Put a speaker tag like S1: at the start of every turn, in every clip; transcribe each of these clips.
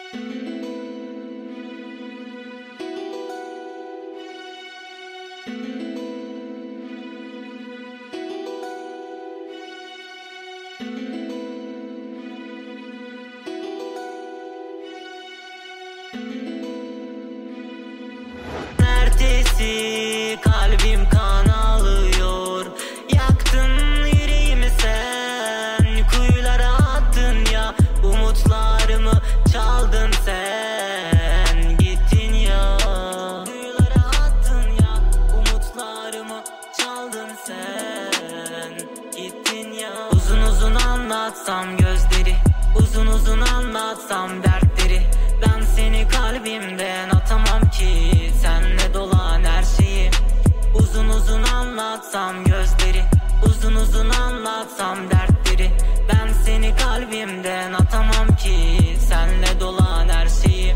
S1: Neredeyse kalbim kan ağlıyor. Yaktın yüreğimi sen, kuyulara attın ya. Umutlarımı çaldın sen, gittin ya. Kuyulara attın ya, umutlarımı çaldın sen, gittin ya. Uzun uzun anlatsam gözleri, uzun uzun anlatsam dertleri, ben seni kalbimden atamam ki, senle dolan her şeyi. Uzun uzun anlatsam gözleri, uzun uzun anlatsam dertleri, ben seni kalbimden atamam ki, senle dolan her şeyi.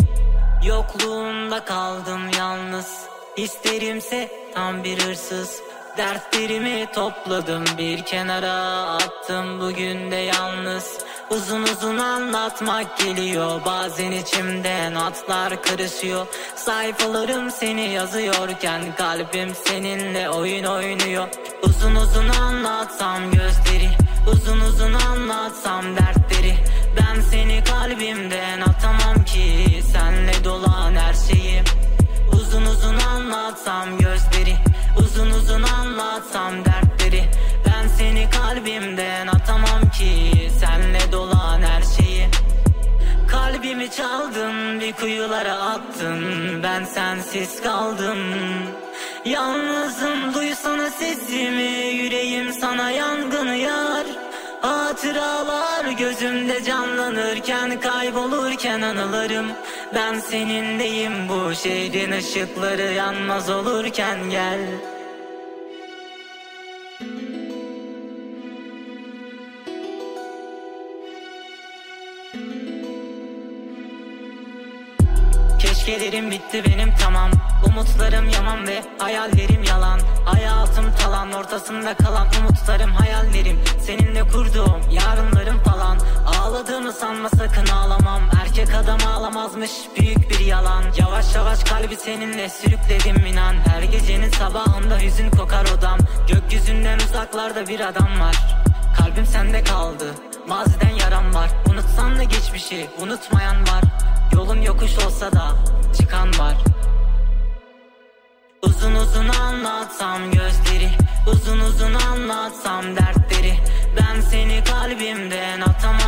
S1: Yokluğunda kaldım yalnız, isterimse tam bir hırsız. Dertlerimi topladım bir kenara attım, bugün de yalnız. Uzun uzun anlatmak geliyor, bazen içimden atlar karışıyor. Sayfalarım seni yazıyorken kalbim seninle oyun oynuyor. Uzun uzun anlatsam gözleri, uzun uzun anlatsam dertleri, ben seni kalbimden atamam ki, senle dolan her şeyi. Uzun uzun anlatsam gözleri, uzun uzun anlatsam dertleri, ben seni kalbimden atamam ki, senle dolan her şeyi. Kalbimi çaldın, bir kuyulara attın, ben sensiz kaldım. Yalnızım, duysana sesimi, yüreğim sana yangın yar. Hatıralar gözümde canlanırken, kaybolurken anılarım, ben seninleyim bu şehrin ışıkları yanmaz olurken, gel. Keşkelerim bitti benim tamam, umutlarım yaman ve hayallerim yalan. Hayatım talan, ortasında kalan umutlarım hayallerim, seninle kurduğum yarınlarım falan. Ağladığımı sanma sakın, ağlamam, erkek adam ağlamazmış, büyük bir yalan. Yavaş yavaş kalbi seninle sürükledim inan, her gecenin sabahında hüzün kokar odam. Gökyüzünden uzaklarda bir adam var, kalbim sende kaldı, maziden yaram var. Unutsan da geçmişi unutmayan var, yolun yokuş olsa da çıkan var. Uzun uzun anlatsam gözleri, uzun uzun anlatsam dertleri, ben seni kalbimden atamam